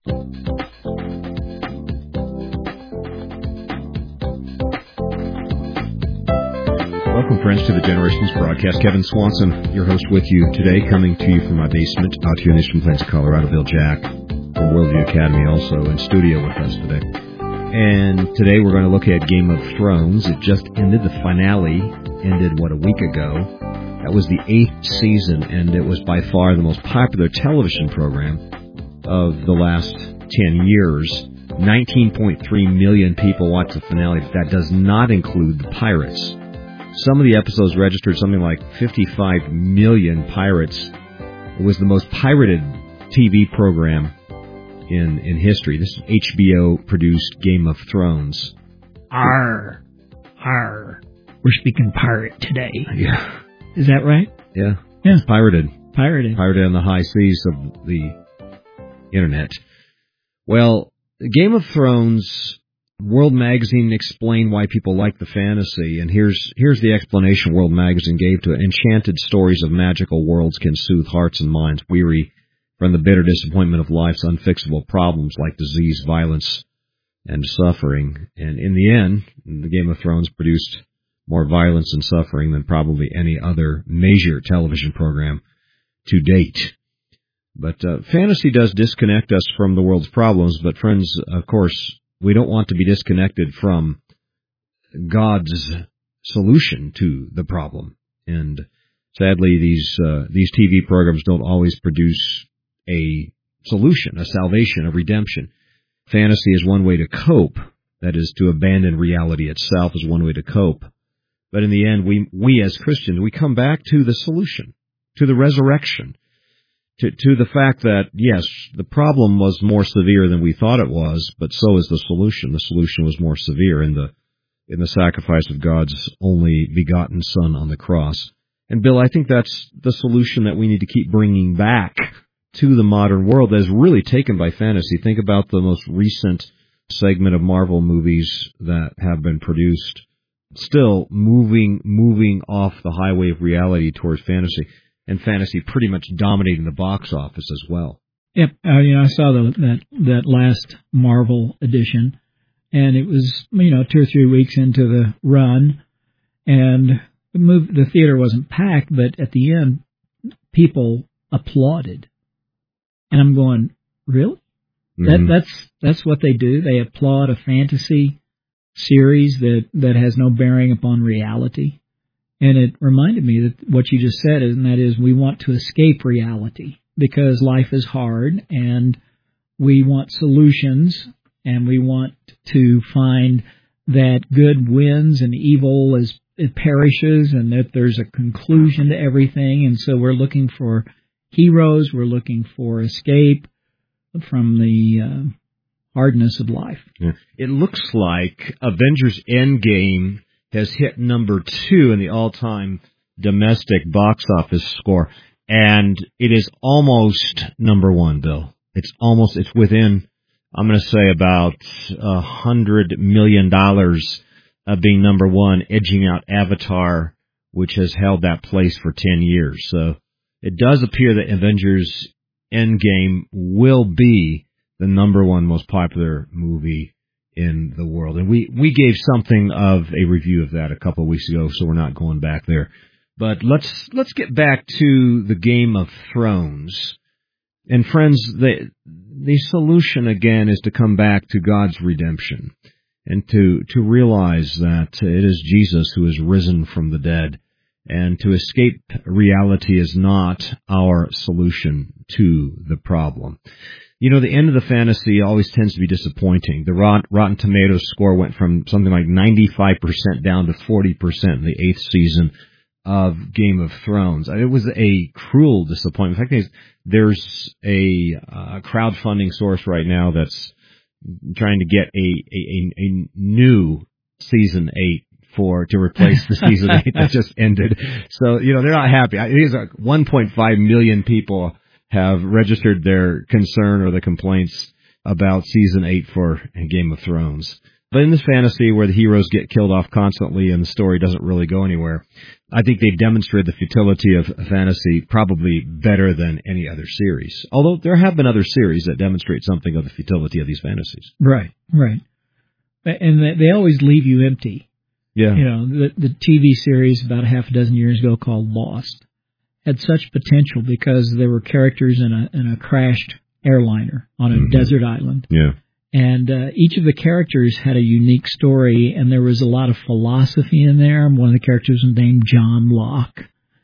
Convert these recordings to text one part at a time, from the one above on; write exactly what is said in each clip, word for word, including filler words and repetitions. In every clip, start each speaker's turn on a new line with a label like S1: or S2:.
S1: Welcome, friends, to the Generations broadcast. Kevin Swanson, your host, with you today, coming to you from my basement out here in Eastern Plains, Colorado. Bill Jack from Worldview Academy also in studio with us today. And today we're going to look at Game of Thrones. It just ended. The finale ended, what, a week ago. That was the eighth season, and it was by far the most popular television program of the last ten years. nineteen point three million people watched the finale. That does not include the pirates. Some of the episodes registered something like fifty-five million pirates. It was the most pirated T V program in in history. This is H B O-produced Game of Thrones.
S2: Arr. Arr. We're speaking pirate today.
S1: Yeah.
S2: Is that right?
S1: Yeah.
S2: Yeah.
S1: It's pirated.
S2: Pirated.
S1: Pirated on the high seas of the Internet. Well, Game of Thrones... World Magazine explained why people like the fantasy, and here's here's the explanation World Magazine gave to it. Enchanted stories of magical worlds can soothe hearts and minds weary from the bitter disappointment of life's unfixable problems like disease, violence, and suffering. And in the end, the Game of Thrones produced more violence and suffering than probably any other major television program to date. But uh, fantasy does disconnect us from the world's problems, but friends, of course, we don't want to be disconnected from God's solution to the problem. And sadly, these uh, these T V programs don't always produce a solution, a salvation, a redemption. Fantasy is one way to cope. That is, to abandon reality itself is one way to cope. But in the end, we we as Christians, we come back to the solution, to the resurrection. To, to the fact that, yes, the problem was more severe than we thought it was, but so is the solution. The solution was more severe in the in the sacrifice of God's only begotten Son on the cross. And, Bill, I think that's the solution that we need to keep bringing back to the modern world that is really taken by fantasy. Think about the most recent segment of Marvel movies that have been produced, still moving moving off the highway of reality towards fantasy. And fantasy pretty much dominating the box office as well.
S2: Yep, uh, you know, I saw the, that that last Marvel edition, and it was, you know, two or three weeks into the run, and the move, the theater wasn't packed, but at the end, people applauded, and I'm going, really? Mm-hmm. That that's that's what they do. They applaud a fantasy series that that has no bearing upon reality. And it reminded me that what you just said, and that is we want to escape reality because life is hard, and we want solutions, and we want to find that good wins and evil is it perishes, and that there's a conclusion to everything. And so we're looking for heroes. We're looking for escape from the uh, hardness of life.
S1: Yeah. It looks like Avengers Endgame has hit number two in the all-time domestic box office score, and it is almost number one, Bill. It's almost, it's within, I'm going to say, about a hundred million dollars of being number one, edging out Avatar, which has held that place for ten years. So it does appear that Avengers Endgame will be the number one most popular movie in the world. And we, we gave something of a review of that a couple of weeks ago, so we're not going back there. But let's let's get back to the Game of Thrones. And friends, the the solution again is to come back to God's redemption and to, to realize that it is Jesus who is risen from the dead. And to escape reality is not our solution to the problem. You know, the end of the fantasy always tends to be disappointing. The Rot- Rotten Tomatoes score went from something like ninety-five percent down to forty percent in the eighth season of Game of Thrones. It was a cruel disappointment. In fact, there's a uh, crowdfunding source right now that's trying to get a, a, a, a new season eight for to replace the season eight that just ended. So, you know, they're not happy. It is like one point five million people have registered their concern or the complaints about season eight for Game of Thrones. But in this fantasy where the heroes get killed off constantly and the story doesn't really go anywhere, I think they demonstrate the futility of fantasy probably better than any other series. Although there have been other series that demonstrate something of the futility of these fantasies.
S2: Right, right. And they always leave you empty.
S1: Yeah.
S2: You know, the, the T V series about a half a dozen years ago called Lost had such potential because there were characters in a in a crashed airliner on a mm-hmm. desert island.
S1: Yeah.
S2: And uh, each of the characters had a unique story, and there was a lot of philosophy in there. One of the characters was named John Locke.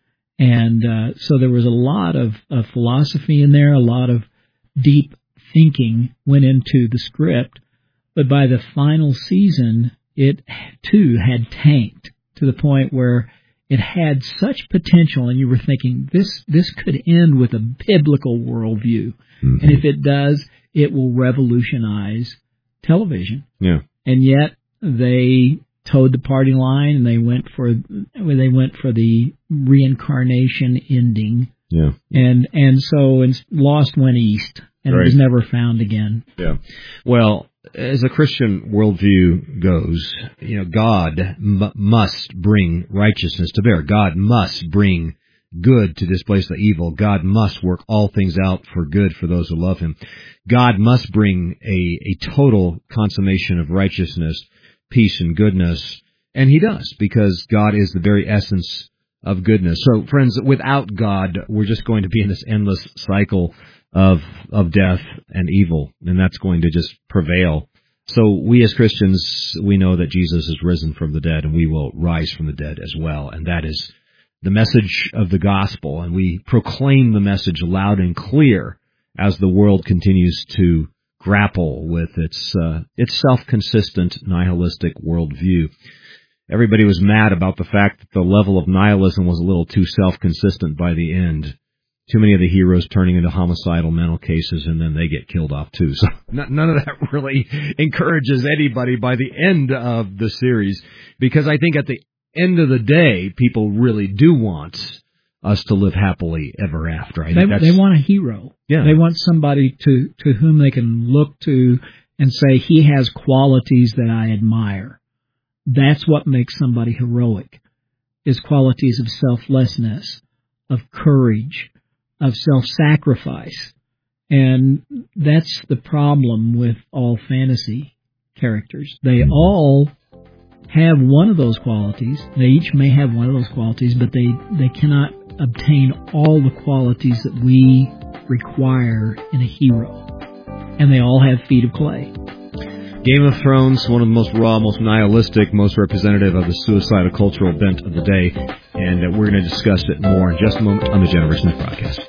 S2: And uh, so there was a lot of, of philosophy in there, a lot of deep thinking went into the script. But by the final season, it too had tanked to the point where it had such potential, and you were thinking, this this could end with a biblical worldview. Mm-hmm. And if it does, it will revolutionize television.
S1: Yeah.
S2: And yet they towed the party line, and they went for they went for the reincarnation ending.
S1: Yeah.
S2: And and so Lost went east, and right. It was never found again.
S1: Yeah. Well, as a Christian worldview goes, you know, God m- must bring righteousness to bear. God must bring good to displace the evil. God must work all things out for good for those who love Him. God must bring a, a total consummation of righteousness, peace, and goodness. And He does, because God is the very essence of goodness. So, friends, without God, we're just going to be in this endless cycle of of death and evil, and that's going to just prevail. So we as Christians, we know that Jesus is risen from the dead, and we will rise from the dead as well. And that is the message of the gospel, and we proclaim the message loud and clear as the world continues to grapple with its uh, its self-consistent nihilistic worldview. Everybody was mad about the fact that the level of nihilism was a little too self-consistent by the end. Too many of the heroes turning into homicidal mental cases, and then they get killed off too. So none of that really encourages anybody by the end of the series, because I think at the end of the day, people really do want us to live happily ever after. I
S2: they,
S1: think
S2: they want a hero.
S1: Yeah.
S2: They want somebody to, to whom they can look to and say, he has qualities that I admire. That's what makes somebody heroic, is qualities of selflessness, of courage, of self-sacrifice. And that's the problem with all fantasy characters. They all have one of those qualities. They each may have one of those qualities, but they, they cannot obtain all the qualities that we require in a hero. And they all have feet of clay.
S1: Game of Thrones, one of the most raw, most nihilistic, most representative of the suicidal cultural bent of the day. And uh, we're going to discuss it more in just a moment on the Generation Smith broadcast.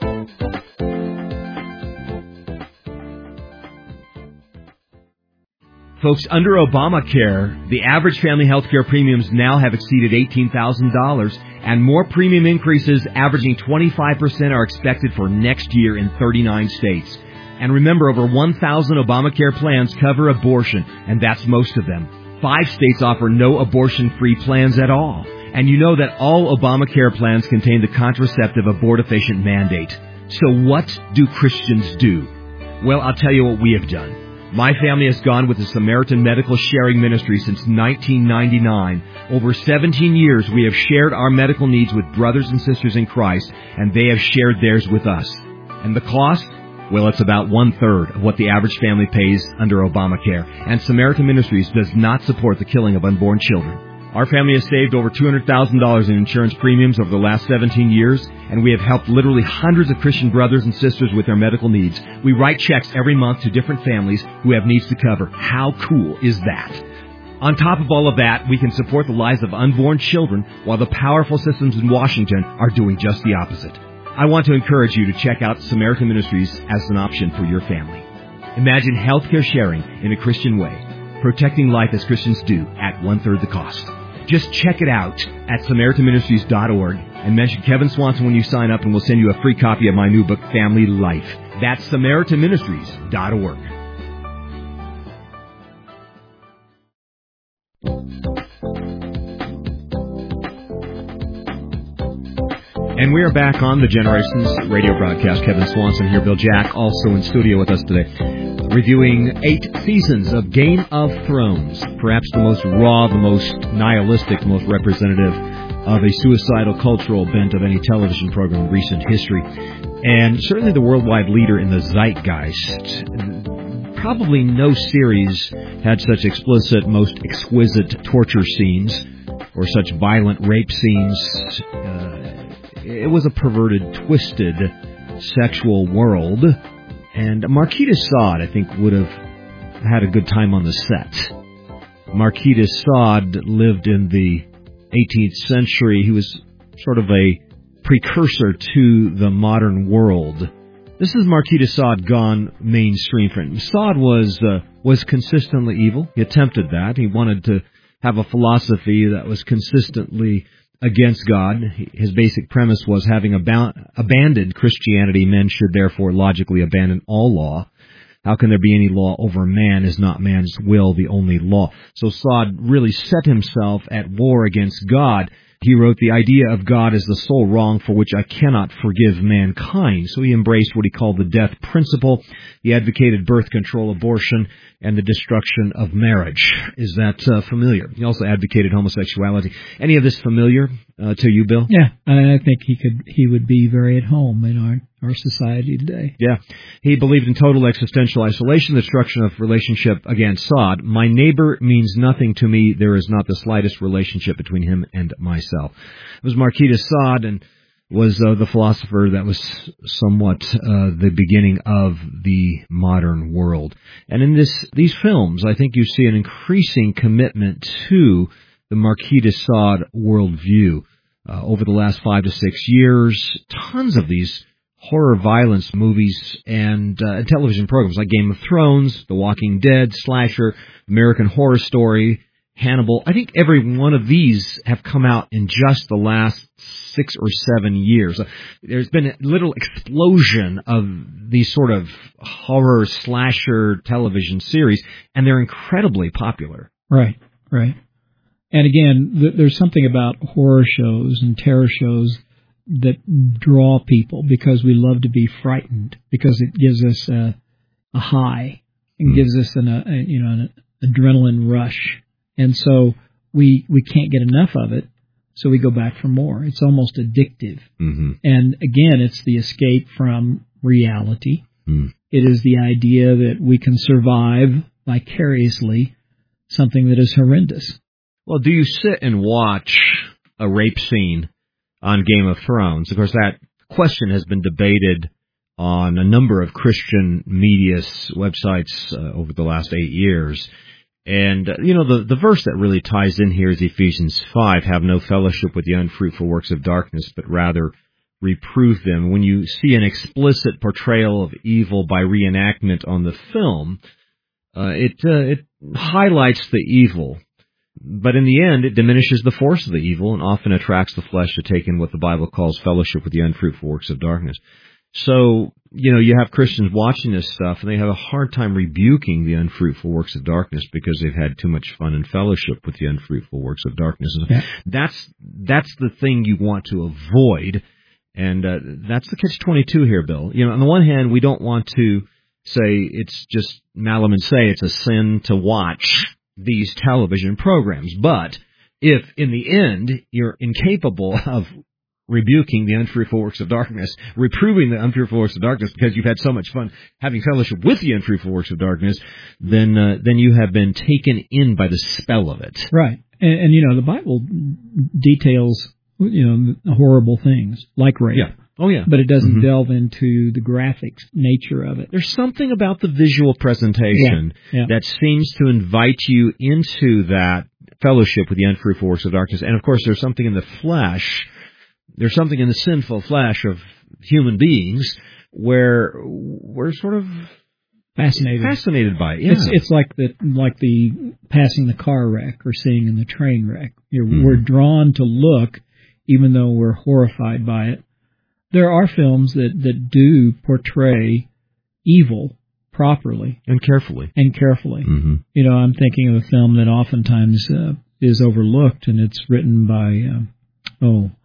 S1: Folks, under Obamacare, the average family health care premiums now have exceeded eighteen thousand dollars, and more premium increases averaging twenty-five percent are expected for next year in thirty-nine states. And remember, over one thousand Obamacare plans cover abortion, and that's most of them. Five states offer no abortion-free plans at all. And you know that all Obamacare plans contain the contraceptive abortifacient mandate. So what do Christians do? Well, I'll tell you what we have done. My family has gone with the Samaritan Medical Sharing Ministry since nineteen ninety-nine. Over seventeen years, we have shared our medical needs with brothers and sisters in Christ, and they have shared theirs with us. And the cost? Well, it's about one-third of what the average family pays under Obamacare. And Samaritan Ministries does not support the killing of unborn children. Our family has saved over two hundred thousand dollars in insurance premiums over the last seventeen years, and we have helped literally hundreds of Christian brothers and sisters with their medical needs. We write checks every month to different families who have needs to cover. How cool is that? On top of all of that, we can support the lives of unborn children while the powerful systems in Washington are doing just the opposite. I want to encourage you to check out Samaritan Ministries as an option for your family. Imagine healthcare sharing in a Christian way, protecting life as Christians do at one-third the cost. Just check it out at Samaritan Ministries dot org and mention Kevin Swanson when you sign up, and we'll send you a free copy of my new book, Family Life. That's Samaritan Ministries dot org. And we are back on the Generations radio broadcast. Kevin Swanson here, Bill Jack also in studio with us today. reviewing eight seasons of Game of Thrones, perhaps the most raw, the most nihilistic, the most representative of a suicidal cultural bent of any television program in recent history, and certainly the worldwide leader in the zeitgeist. Probably no series had such explicit, most exquisite torture scenes or such violent rape scenes. Uh, it was a perverted, twisted sexual world. And Marquis de Sade, I think, would have had a good time on the set. Marquis de Sade lived in the eighteenth century. He was sort of a precursor to the modern world. This is Marquis de Sade gone mainstream. Sade was uh, was consistently evil. He attempted that. He wanted to have a philosophy that was consistently against God. His basic premise was, having ab- abandoned Christianity, men should therefore logically abandon all law. How can there be any law over man? Is not man's will the only law? So Sade really set himself at war against God. He wrote, the idea of God is the sole wrong for which I cannot forgive mankind. So he embraced what he called the death principle. He advocated birth control, abortion, and the destruction of marriage. Is that uh, familiar? He also advocated homosexuality. Any of this familiar uh, to you, Bill?
S2: Yeah, I think he could. He would be very at home in our our society today.
S1: Yeah. He believed in total existential isolation, the destruction of relationship. Again, Sade, my neighbor means nothing to me. There is not the slightest relationship between him and myself. It was Marquis de Sade, and was uh, the philosopher that was somewhat uh, the beginning of the modern world. And in this these films, I think you see an increasing commitment to the Marquis de Sade worldview. Uh, over the last five to six years, tons of these horror violence movies and uh, television programs like Game of Thrones, The Walking Dead, Slasher, American Horror Story, Hannibal. I think every one of these have come out in just the last six or seven years. There's been a little explosion of these sort of horror slasher television series, and they're incredibly popular.
S2: Right, right. And again, th- there's something about horror shows and terror shows that draw people because we love to be frightened, because it gives us a, a high and mm. gives us an a, you know an adrenaline rush, and so we we can't get enough of it, so we go back for more. It's almost addictive. Mm-hmm. And again, it's the escape from reality. Mm. It is the idea that we can survive vicariously something that is horrendous.
S1: Well, do you sit and watch a rape scene on Game of Thrones? Of course, that question has been debated on a number of Christian media websites uh, over the last eight years. And, uh, you know, the, the verse that really ties in here is Ephesians five, have no fellowship with the unfruitful works of darkness, but rather reprove them. When you see an explicit portrayal of evil by reenactment on the film, uh, it, uh, it highlights the evil. But in the end, it diminishes the force of the evil and often attracts the flesh to take in what the Bible calls fellowship with the unfruitful works of darkness. So, you know, you have Christians watching this stuff, and they have a hard time rebuking the unfruitful works of darkness because they've had too much fun in fellowship with the unfruitful works of darkness. Yeah. That's that's the thing you want to avoid, and uh, that's the catch twenty-two here, Bill. You know, on the one hand, we don't want to say it's just Malam and say it's a sin to watch these television programs. But if, in the end, you're incapable of rebuking the unfruitful works of darkness, reproving the unfruitful works of darkness because you've had so much fun having fellowship with the unfruitful works of darkness, then uh, then you have been taken in by the spell of it.
S2: Right. And, and you know, the Bible details, you know, horrible things like rape.
S1: Yeah. Oh, yeah.
S2: But it doesn't
S1: mm-hmm.
S2: delve into the graphic nature of it.
S1: There's something about the visual presentation
S2: yeah. Yeah.
S1: that seems to invite you into that fellowship with the unfruitful works of darkness. And, of course, there's something in the flesh, there's something in the sinful flesh of human beings where we're sort of
S2: fascinated
S1: fascinated by it. Yeah.
S2: It's, it's like the like the passing the car wreck or seeing in the train wreck. You're, mm-hmm. We're drawn to look, even though we're horrified by it. There are films that, that do portray evil properly.
S1: And carefully.
S2: And carefully.
S1: Mm-hmm.
S2: You know, I'm thinking of a film that oftentimes uh, is overlooked, and it's written by, uh, oh,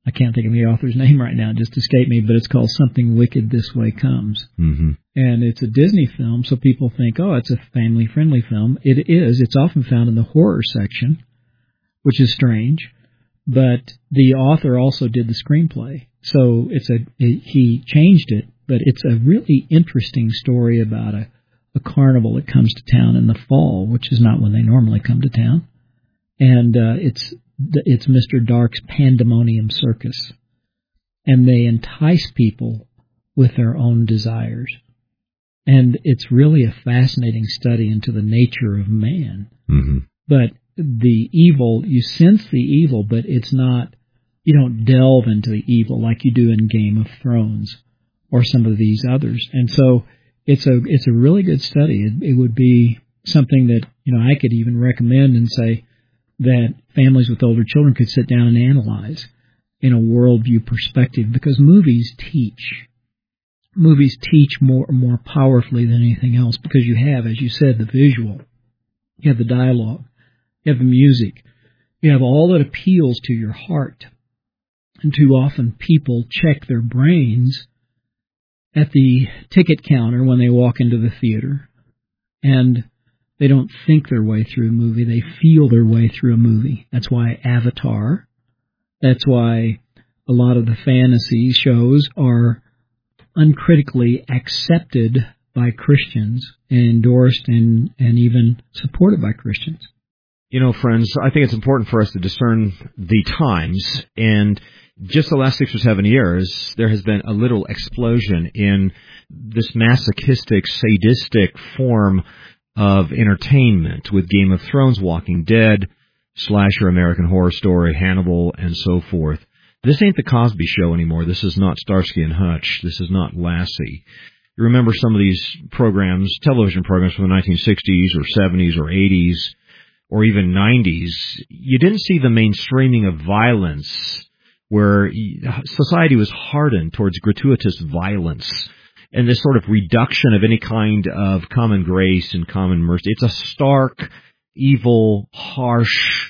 S2: I can't think of the author's name right now, it just escaped me, but it's called Something Wicked This Way Comes.
S1: Mm-hmm.
S2: And it's a Disney film, so people think, oh, it's a family-friendly film. It is. It's often found in the horror section, which is strange. But the author also did the screenplay. So it's a it, he changed it, but it's a really interesting story about a, a carnival that comes to town in the fall, which is not when they normally come to town. And uh, it's it's Mister Dark's Pandemonium Circus. And they entice people with their own desires. And it's really a fascinating study into the nature of man.
S1: Mm-hmm.
S2: But the evil, you sense the evil, but it's not, you don't delve into the evil like you do in Game of Thrones or some of these others. And so it's a it's a really good study. It, it would be something that, you know, I could even recommend and say that families with older children could sit down and analyze in a worldview perspective, because movies teach. Movies teach more more powerfully than anything else, because you have, as you said, the visual, you have the dialogue, you have the music, you have all that appeals to your heart. And too often people check their brains at the ticket counter when they walk into the theater, and they don't think their way through a movie, they feel their way through a movie. That's why Avatar, that's why a lot of the fantasy shows are uncritically accepted by Christians and endorsed and, and even supported by Christians.
S1: You know, friends, I think it's important for us to discern the times, and just the last six or seven years, there has been a literal explosion in this masochistic, sadistic form of entertainment with Game of Thrones, Walking Dead, slasher American Horror Story, Hannibal, and so forth. This ain't the Cosby Show anymore. This is not Starsky and Hutch. This is not Lassie. You remember some of these programs, television programs from the nineteen sixties or seventies or eighties or even nineties. You didn't see the mainstreaming of violence where society was hardened towards gratuitous violence and this sort of reduction of any kind of common grace and common mercy. It's a stark, evil, harsh,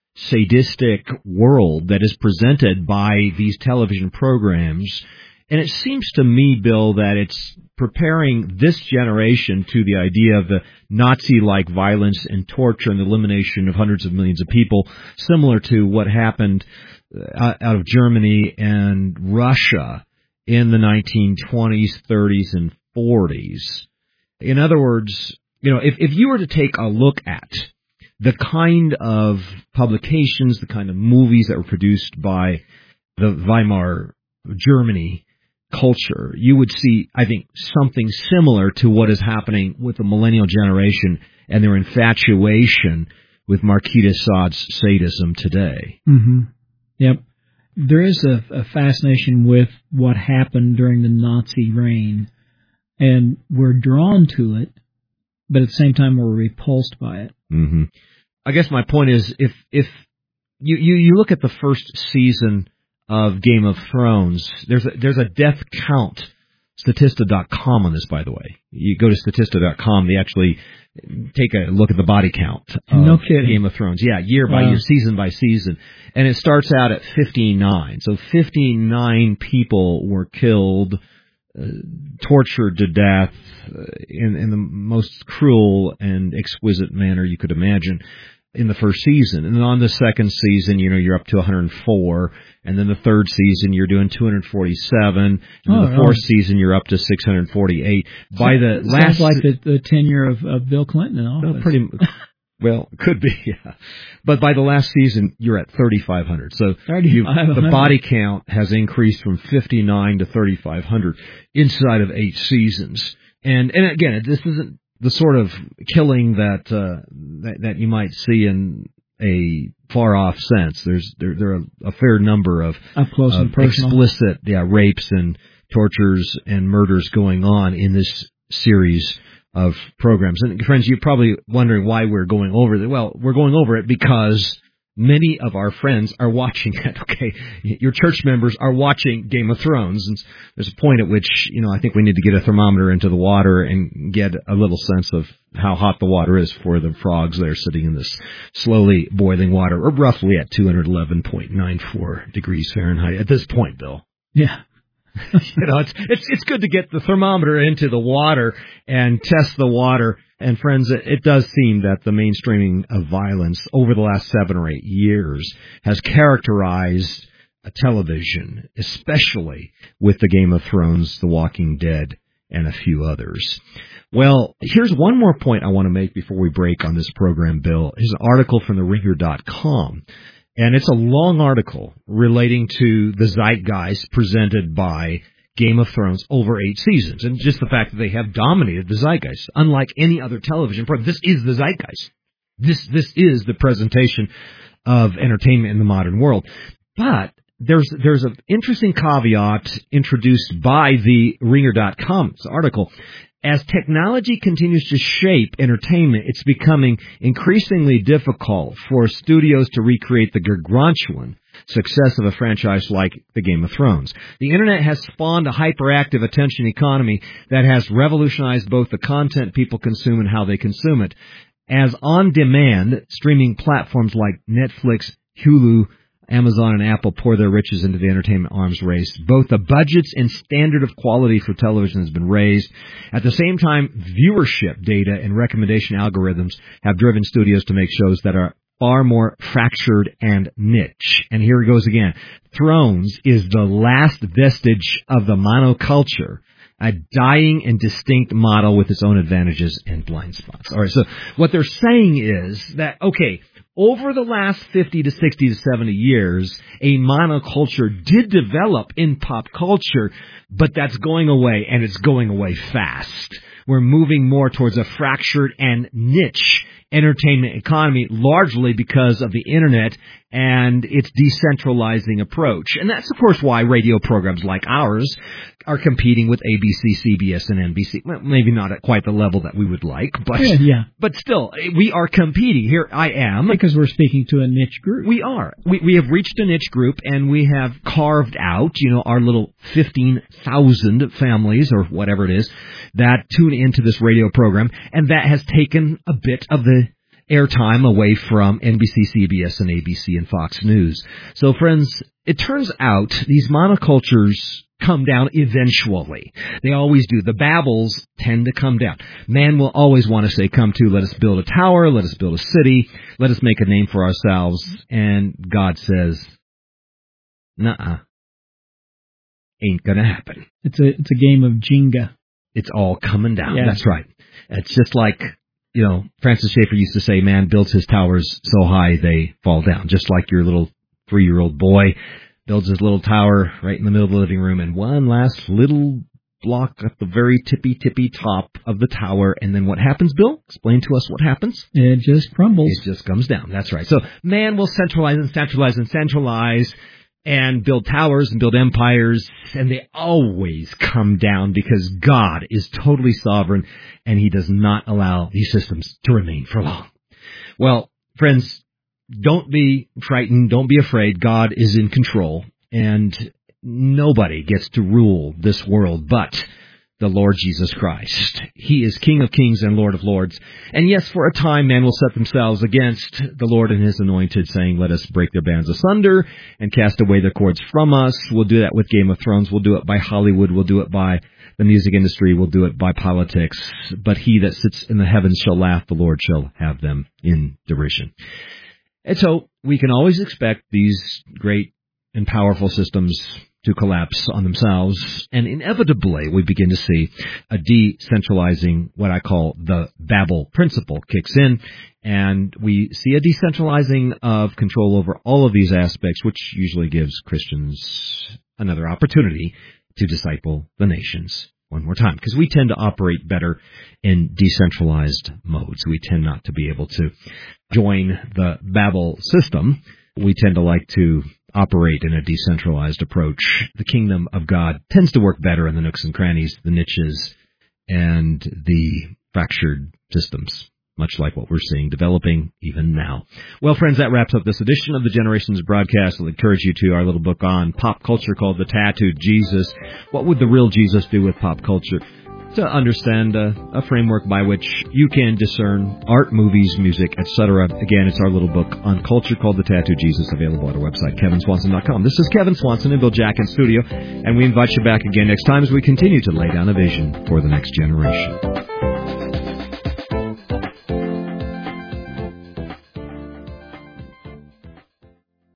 S1: sadistic world that is presented by these television programs. And it seems to me, Bill, that it's preparing this generation to the idea of the Nazi-like violence and torture and the elimination of hundreds of millions of people, similar to what happened out of Germany and Russia in the nineteen twenties, thirties, and forties. In other words, you know, if, if you were to take a look at the kind of publications, the kind of movies that were produced by the Weimar Germany culture, you would see, I think, something similar to what is happening with the millennial generation and their infatuation with Marquis de Sade's sadism today.
S2: Mm-hmm. Yep. There is a, a fascination with what happened during the Nazi reign, and we're drawn to it, but at the same time we're repulsed by it.
S1: Mm-hmm. I guess my point is, if if you, you, you look at the first season of Game of Thrones, there's a, there's a death count, Statista dot com on this, by the way. You go to Statista dot com, they actually take a look at the body count of
S2: no kidding.
S1: Game of Thrones. Yeah, year by
S2: wow.
S1: year, season by season. And it starts out at fifty-nine. So fifty-nine people were killed, uh, tortured to death uh, in, in the most cruel and exquisite manner you could imagine in the first season. And then on the second season, you know, you're up to one hundred four. And then the third season, you're doing two hundred forty-seven. And
S2: oh,
S1: the fourth
S2: oh.
S1: season, you're up to six hundred forty-eight. By the
S2: Sounds
S1: last,
S2: like the, the tenure of, of Bill Clinton in office.
S1: Well, pretty, well, it could be, yeah. But by the last season, you're at thirty-five hundred. So you, the body count has increased from fifty-nine to thirty-five hundred inside of eight seasons. And and again, this isn't the sort of killing that uh, that, that you might see in a far-off sense. There's there there are a fair number of
S2: up close and personal,
S1: explicit yeah rapes and tortures and murders going on in this series of programs. And friends, you're probably wondering why we're going over it. Well, we're going over it because many of our friends are watching it, okay? Your church members are watching Game of Thrones, and there's a point at which, you know, I think we need to get a thermometer into the water and get a little sense of how hot the water is for the frogs that are sitting in this slowly boiling water, or roughly at two hundred eleven point nine four degrees Fahrenheit at this point, Bill.
S2: Yeah.
S1: You know, it's, it's, it's good to get the thermometer into the water and test the water. And friends, it, it does seem that the mainstreaming of violence over the last seven or eight years has characterized a television, especially with the Game of Thrones, The Walking Dead, and a few others. Well, here's one more point I want to make before we break on this program, Bill. Here's an article from the ringer dot com. And it's a long article relating to the zeitgeist presented by Game of Thrones over eight seasons. And just the fact that they have dominated the zeitgeist. Unlike any other television program, this is the zeitgeist. This, this is the presentation of entertainment in the modern world. But there's, there's an interesting caveat introduced by the ringer dot com's article. As technology continues to shape entertainment, it's becoming increasingly difficult for studios to recreate the gargantuan success of a franchise like the Game of Thrones. The Internet has spawned a hyperactive attention economy that has revolutionized both the content people consume and how they consume it. As on-demand streaming platforms like Netflix, Hulu, Amazon and Apple pour their riches into the entertainment arms race, both the budgets and standard of quality for television has been raised. At the same time, viewership data and recommendation algorithms have driven studios to make shows that are far more fractured and niche. And here it goes again. Thrones is the last vestige of the monoculture, a dying and distinct model with its own advantages and blind spots. All right, so what they're saying is that, okay, over the last fifty to sixty to seventy years, a monoculture did develop in pop culture, but that's going away, and it's going away fast. We're moving more towards a fractured and niche entertainment economy, largely because of the Internet and its decentralizing approach. And that's, of course, why radio programs like ours are competing with A B C, C B S, and N B C. Well, maybe not at quite the level that we would like, but
S2: yeah, yeah.
S1: but still, we are competing. Here I am.
S2: Because we're speaking to a niche group.
S1: We are. We, we have reached a niche group, and we have carved out, you know, our little fifteen thousand families, or whatever it is, that tune into this radio program, and that has taken a bit of the airtime away from N B C, C B S, and A B C and Fox News. So, friends, it turns out these monocultures come down eventually. They always do. The Babels tend to come down. Man will always want to say, come to, let us build a tower, let us build a city, let us make a name for ourselves. And God says, nuh-uh, ain't gonna happen.
S2: It's a, it's a game of Jenga.
S1: It's all coming down.
S2: Yeah.
S1: That's right. It's just like, you know, Francis Schaeffer used to say, man builds his towers so high they fall down. Just like your little three-year-old boy builds his little tower right in the middle of the living room, and one last little block at the very tippy-tippy top of the tower. And then what happens, Bill? Explain to us what happens.
S2: It just crumbles.
S1: It just comes down. That's right. So man will centralize and centralize and centralize and build towers and build empires, and they always come down because God is totally sovereign, and he does not allow these systems to remain for long. Well, friends, don't be frightened. Don't be afraid. God is in control, and nobody gets to rule this world but the Lord Jesus Christ. He is King of kings and Lord of lords. And yes, for a time, man will set themselves against the Lord and his anointed, saying, let us break their bands asunder and cast away their cords from us. We'll do that with Game of Thrones. We'll do it by Hollywood. We'll do it by the music industry. We'll do it by politics. But he that sits in the heavens shall laugh. The Lord shall have them in derision. And so we can always expect these great and powerful systems to collapse on themselves, and inevitably we begin to see a decentralizing, what I call the Babel principle, kicks in, and we see a decentralizing of control over all of these aspects, which usually gives Christians another opportunity to disciple the nations one more time, because we tend to operate better in decentralized modes. We tend not to be able to join the Babel system. We tend to like to operate in a decentralized approach. The kingdom of God tends to work better in the nooks and crannies, the niches, and the fractured systems. much like what we're seeing developing even now. Well, friends, that wraps up this edition of the Generations broadcast. I'll encourage you to our little book on pop culture called The Tattooed Jesus. What would the real Jesus do with pop culture? To understand uh, a framework by which you can discern art, movies, music, et cetera. Again, it's our little book on culture called The Tattooed Jesus, available at our website, kevin swanson dot com. This is Kevin Swanson in Bill Jack in studio, and we invite you back again next time as we continue to lay down a vision for the next generation.